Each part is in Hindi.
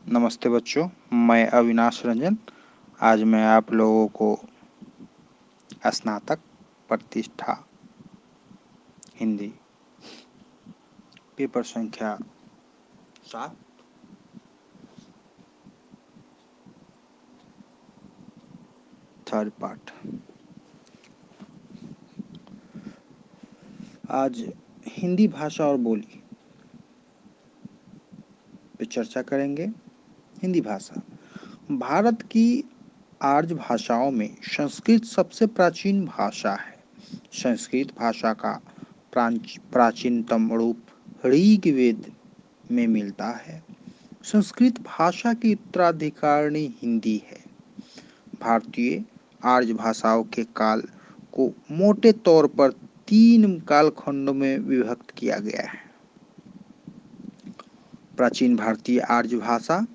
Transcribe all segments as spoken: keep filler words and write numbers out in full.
नमस्ते बच्चों, मैं अविनाश रंजन। आज मैं आप लोगों को स्नातक प्रतिष्ठा हिंदी पेपर संख्या सात थर्ड पार्ट आज हिंदी भाषा और बोली पे चर्चा करेंगे। हिंदी भाषा भारत की आर्य भाषाओं में संस्कृत सबसे प्राचीन भाषा है। संस्कृत भाषा का प्राचीनतम रूप ऋग्वेद में मिलता है। संस्कृत भाषा की उत्तराधिकारिणी हिंदी है। भारतीय आर्य भाषाओं के काल को मोटे तौर पर तीन कालखंडों में विभक्त किया गया है। प्राचीन भारतीय आर्य भाषा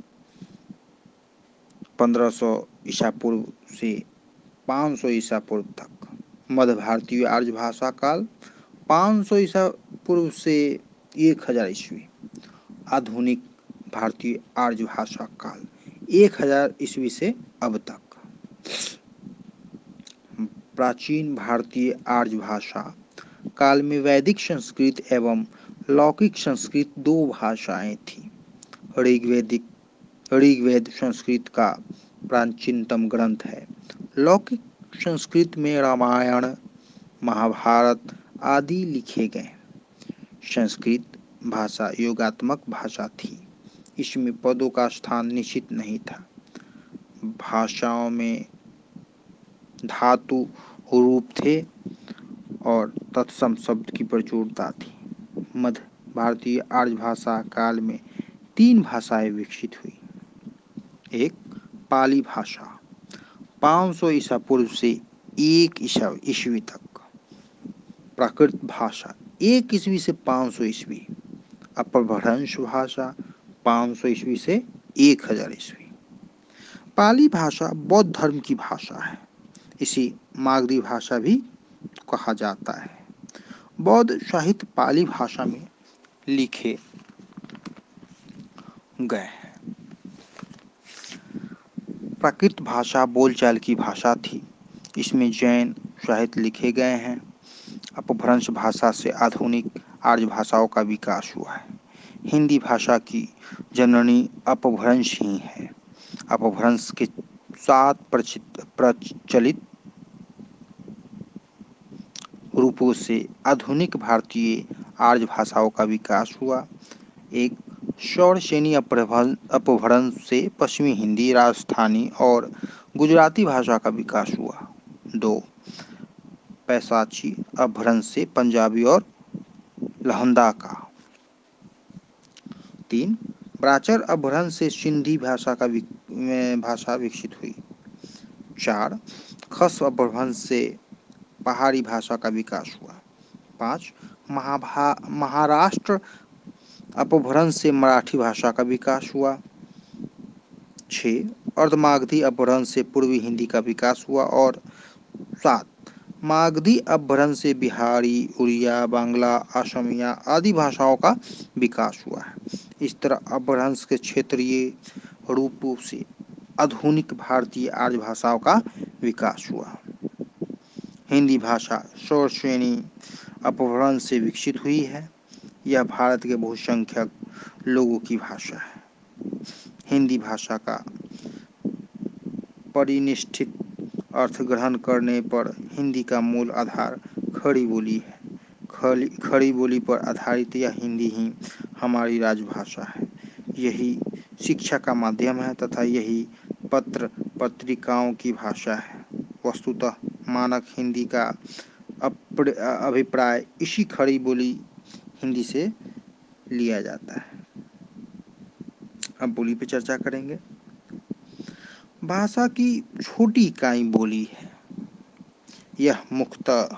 पंद्रह सौ ईसा पूर्व से पाँच सौ ईसा पूर्व तक। मध्य भारतीय आर्य भाषा काल पाँच सौ ईसा पूर्व से एक हजार ईस्वी। आधुनिक भारतीय आर्य भाषा काल एक हजार ईस्वी से अब तक। प्राचीन भारतीय आर्य भाषा काल में वैदिक संस्कृत एवं लौकिक संस्कृत दो भाषाएं थीं। ऋग्वेदिक ऋग्वेद संस्कृत का प्राचीनतम ग्रंथ है। लौकिक संस्कृत में रामायण, महाभारत आदि लिखे गए। संस्कृत भाषा योगात्मक भाषा थी। इसमें पदों का स्थान निश्चित नहीं था। भाषाओं में धातु रूप थे और तत्सम शब्द की प्रचुरता थी। मध्य भारतीय आर्य भाषा काल में तीन भाषाएं विकसित हुई। एक पाली भाषा पाँच सौ ईसा पूर्व से एक ईसा ईस्वी तक। प्राकृत भाषा एक ईस्वी से पाँच सौ ईस्वी। अपभ्रंश भाषा पाँच सौ ईस्वी से एक हजार ईस्वी। पाली भाषा बौद्ध धर्म की भाषा है। इसी मागधी भाषा भी कहा जाता है। बौद्ध साहित्य पाली भाषा में लिखे गए हैं। प्राकृत भाषा बोलचाल की भाषा थी। इसमें जैन साहित्य लिखे गए हैं। अपभ्रंश भाषा से आधुनिक आर्य भाषाओं का विकास हुआ है। हिंदी भाषा की जननी अपभ्रंश ही है। अपभ्रंश के सात प्रचलित रूपों से आधुनिक भारतीय आर्य भाषाओं का विकास हुआ। एक शौरसेनी अपभ्रंश से पश्चिमी हिंदी, राजस्थानी और गुजराती भाषा का विकास हुआ। दो पैशाची अपभ्रंश से पंजाबी और लहंदा का। तीन प्राचर अपभ्रंश से सिंधी भाषा का विक, भाषा विकसित हुई। चार खस अपभ्रंश से पहाड़ी भाषा का विकास हुआ। पाँच महाभा महाराष्ट्र अपभ्रंश से मराठी भाषा का विकास हुआ। छः अर्धमागधी अपभ्रंश से पूर्वी हिंदी का विकास हुआ। और सात मागधी अपभ्रंश से बिहारी, उड़िया, बांग्ला, असमिया आदि भाषाओं का विकास हुआ है। इस तरह अपभ्रंश के क्षेत्रीय रूपों से आधुनिक भारतीय आर्य भाषाओं का विकास हुआ। हिंदी भाषा शौरसेनी अपभ्रंश से विकसित हुई है। यह भारत के बहुसंख्यक लोगों की भाषा है। हिंदी भाषा का परिनिष्ठित अर्थ ग्रहण करने पर हिंदी का मूल आधार खड़ी बोली है। खड़ी खड़ी बोली पर आधारित यह हिंदी ही हमारी राजभाषा है। यही शिक्षा का माध्यम है तथा यही पत्र पत्रिकाओं की भाषा है। वस्तुतः मानक हिंदी का अभिप्राय इसी खड़ी बोली हिंदी से लिया जाता है। अब बोली पे चर्चा करेंगे। भाषा की छोटी इकाई बोली है। यह मुख्यतः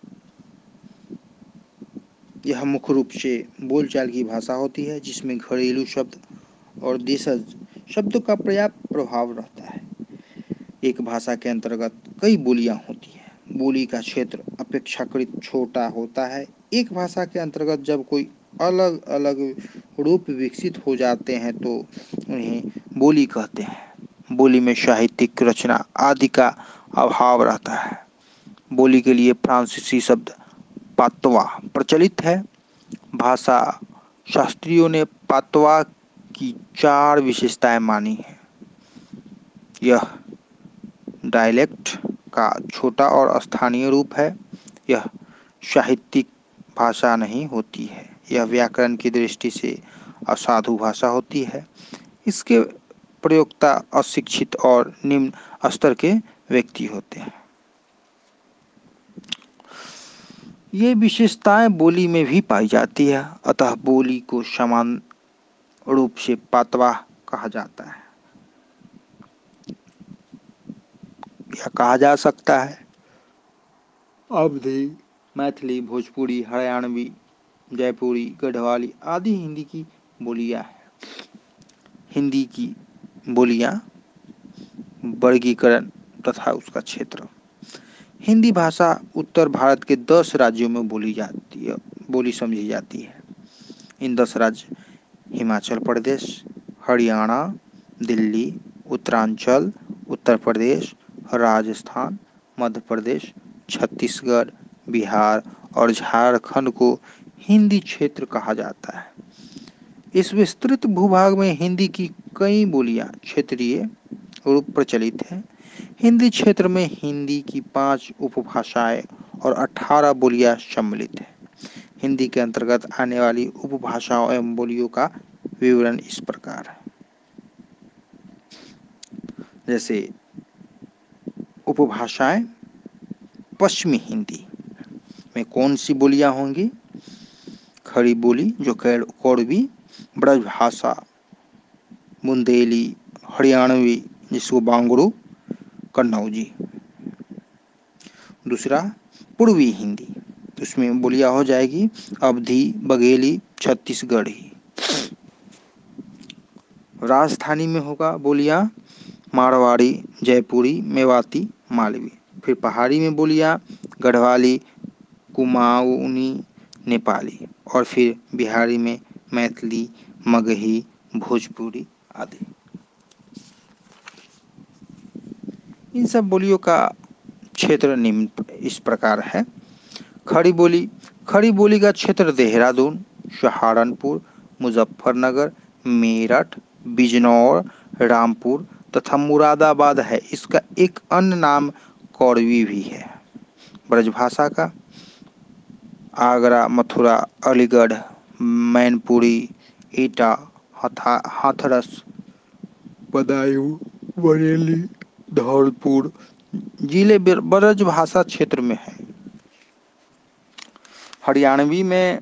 यह मुख्य रूप से बोलचाल की भाषा होती है जिसमें घरेलू शब्द और देशज शब्दों का पर्याप्त प्रभाव रहता है। एक भाषा के अंतर्गत कई बोलियां होती हैं। बोली का क्षेत्र अपेक्षाकृत छोटा होता है। एक भाषा के अंतर्गत जब कोई अलग अलग रूप विकसित हो जाते हैं तो उन्हें बोली कहते हैं। बोली में साहित्यिक रचना आदि का अभाव रहता है। बोली के लिए फ्रांसीसी शब्द पातवा प्रचलित है। भाषा शास्त्रियों ने पातवा की चार विशेषताएं मानी हैं। यह डायलेक्ट का छोटा और स्थानीय रूप है। यह साहित्यिक भाषा नहीं होती है। यह व्याकरण की दृष्टि से असाधु भाषा होती है। इसके प्रयोक्ता अशिक्षित और निम्न स्तर के व्यक्ति होते हैं। ये विशेषताएं बोली में भी पाई जाती है, अतः बोली को समान रूप से पातवा कहा जाता है या कहा जा सकता है। अवधी, मैथिली, भोजपुरी, हरियाणवी, जयपुरी, गढ़वाली आदि हिंदी की बोलियां हैं। हिंदी की बोलियां वर्गीकरण तथा उसका क्षेत्र। हिंदी भाषा उत्तर भारत के दस राज्यों में बोली जाती है बोली समझी जाती है। इन दस राज्य हिमाचल प्रदेश, हरियाणा, दिल्ली, उत्तरांचल, उत्तर प्रदेश, राजस्थान, मध्य प्रदेश, छत्तीसगढ़, बिहार और झारखंड को हिंदी क्षेत्र कहा जाता है। इस विस्तृत भूभाग में हिंदी की कई बोलियां क्षेत्रीय रूप प्रचलित हैं। हिंदी क्षेत्र में हिंदी की पांच उपभाषाएं और अठारह बोलियां सम्मिलित हैं। हिंदी के अंतर्गत आने वाली उपभाषाओं एवं बोलियों का विवरण इस प्रकार है। जैसे उपभाषाएं, पश्चिमी हिंदी में कौन सी बोलियां होंगी? खड़ी बोली जो कौड़वी, ब्रजभाषा, बुंदेली, हरियाणवी जिसको बांगड़ू, कन्नौजी। दूसरा पूर्वी हिंदी, उसमें बोलियां हो जाएगी अवधी, बघेली, छत्तीसगढ़ी। राजस्थानी में होगा बोलियां मारवाड़ी, जयपुरी, मेवाती, मालवी। फिर पहाड़ी में बोलियां गढ़वाली, कुमाऊनी, नेपाली। और फिर बिहारी में मैथिली, मगही, भोजपुरी आदि। इन सब बोलियों का क्षेत्र निम्न इस प्रकार है। खड़ी बोली, खड़ी बोली का क्षेत्र देहरादून, सहारनपुर, मुजफ्फरनगर, मेरठ, बिजनौर, रामपुर तथा मुरादाबाद है। इसका एक अन्य नाम कौड़वी भी है। ब्रजभाषा का आगरा, मथुरा, अलीगढ़, मैनपुरी, एटा, हाथरस, बदायूं, बरेली, धौलपुर जिले ब्रजभाषा क्षेत्र में है। हरियाणवी में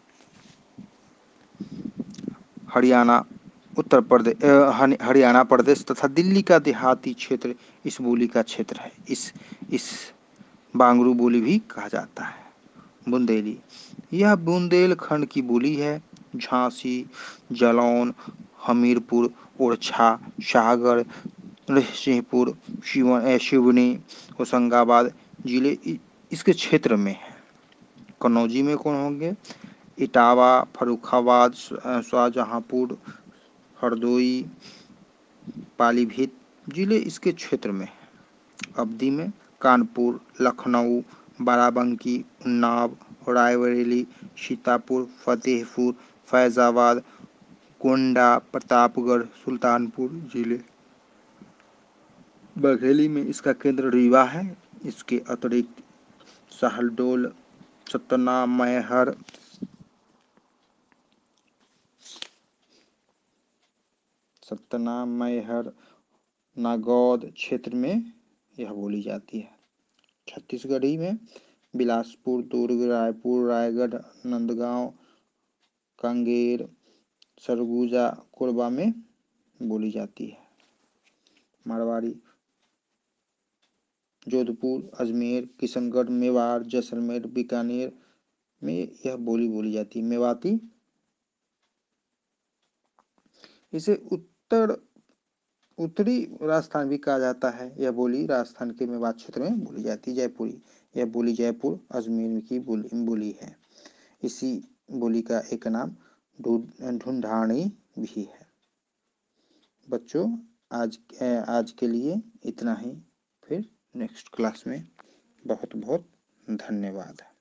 हरियाणा, उत्तर प्रदेश, हरियाणा प्रदेश तथा दिल्ली का देहाती क्षेत्र इस बोली का क्षेत्र है। इस इस बांगरू बोली भी कहा जाता है। बुंदेली, यह बुंदेलखंड की बोली है। झांसी, जालौन, हमीरपुर, ओरछा, सागर, नरसिंहपुर, सिवनी, होशंगाबाद जिले इसके क्षेत्र में है। कन्नौजी में कौन होंगे? इटावा, फर्रुखाबाद, शाहजहांपुर, हरदोई, पालीभीत जिले इसके क्षेत्र में है। अवधी में कानपुर, लखनऊ, बाराबंकी, उन्नाव, रायबरेली, सीतापुर, फतेहपुर, फैजाबाद, गोंडा, प्रतापगढ़, सुल्तानपुर जिले। बघेली में इसका केंद्र रीवा है। इसके अतिरिक्त सहडोल, सतना, मैहर, सतना, मैहर, नागौद क्षेत्र में यह बोली जाती है। छत्तीसगढ़ी में बिलासपुर, दुर्ग, रायपुर, रायगढ़, नंदगांव, कांगेर, सरगुजा, कोरबा में बोली जाती है। मारवाड़ी जोधपुर, अजमेर, किशनगढ़, मेवाड़, जैसलमेर, बीकानेर में यह बोली बोली जाती है। मेवाती, इसे उत्तर उत्तरी राजस्थान भी कहा जाता है। यह बोली राजस्थान के मेवात क्षेत्र में बोली जाती है। जयपुरी, यह बोली जयपुर, अजमेर की बोली बोली है। इसी बोली का एक नाम ढूंढानी भी है। बच्चों आज आज के लिए इतना ही, फिर नेक्स्ट क्लास में बहुत बहुत धन्यवाद।